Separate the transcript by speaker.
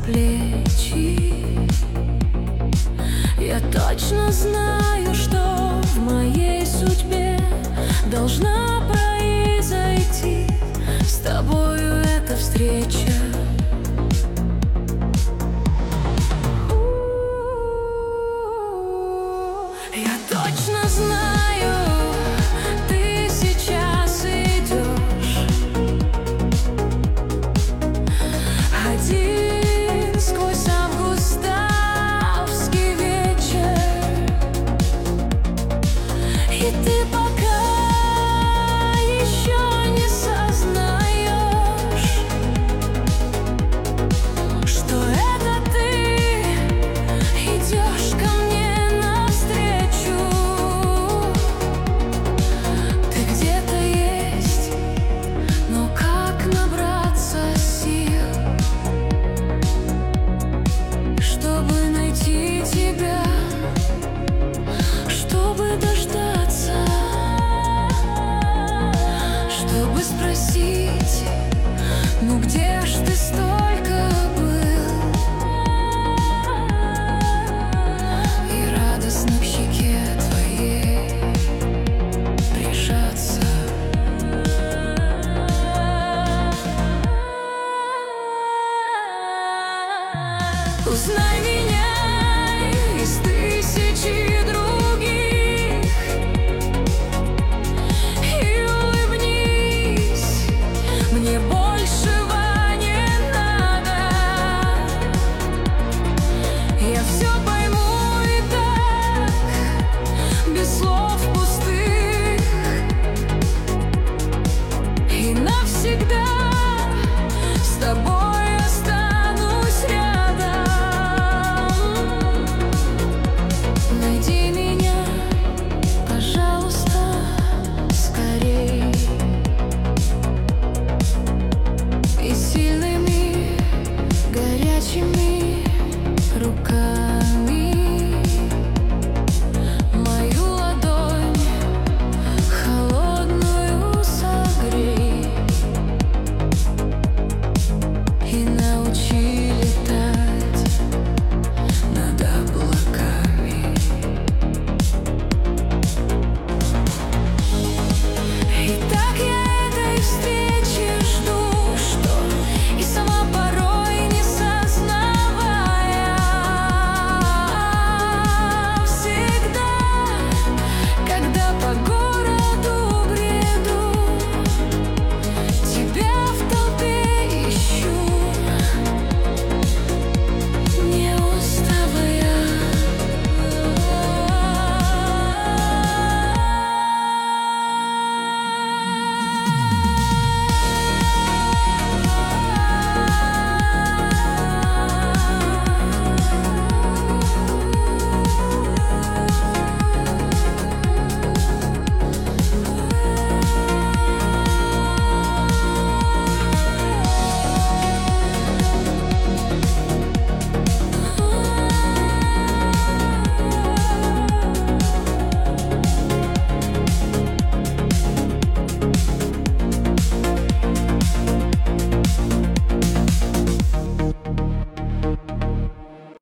Speaker 1: плечи. Я точно знаю, что в моей судьбе должна произойти с тобою эта встреча. Я точно знаю, ты сейчас идешь один сквозь августовский вечер, и ты пока еще не сознаешь, что это ты идешь ко мне. Спросить, ну где ж ты столько был? И радостно к щеке твоей прижаться. Узнай меня.